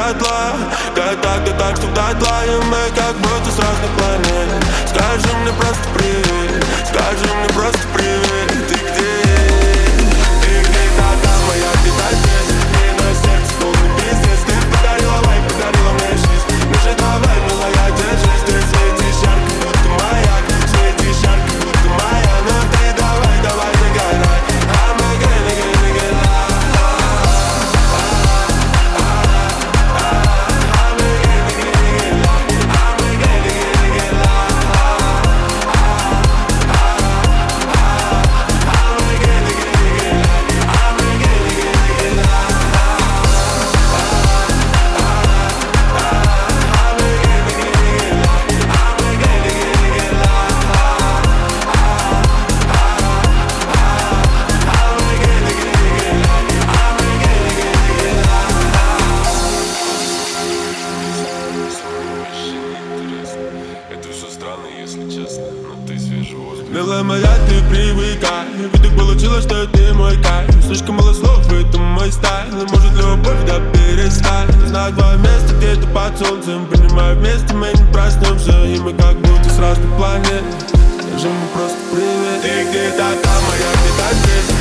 дотла. Да так, что дотла. И мы как будто с разных планет. Скажи мне просто привет, скажи мне просто привет. Ты где? Ты где-то там, моя где-то здесь. Мне на сердце полный пиздец. Ты подарила лайк, подарила мне жизнь. Ну же давай, милая, держись. Ты светишь ярко, будто маяк. Светишь ярко, будто моя. Ну ты давай, давай, загорай. I'm again, again, again. Это все странно, если честно, но ты свежий воздух. Милая моя, ты привыкай. Ведь так получилось, что ты мой кайф. Слишком мало слов, это мой стайл. Может любовь, да перестань. Знаю твое место где-то под солнцем. Принимаю вместе, мы не проснемся. И мы как будто с разных планет. Скажи мне просто привет. Ты где-то там, а я где-то здесь.